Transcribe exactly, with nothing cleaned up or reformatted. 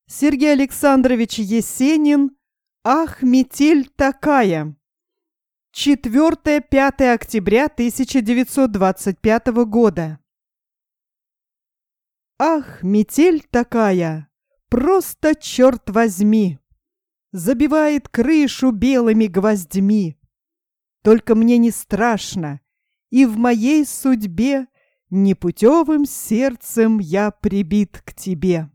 Сергей Александрович Есенин. Ах, метель такая. четвёртое-пятое октября тысяча девятьсот двадцать пятого года. Ах, метель такая, просто черт возьми, забивает крышу белыми гвоздьми. Только мне не страшно, и в моей судьбе непутевым сердцем я прибит к тебе.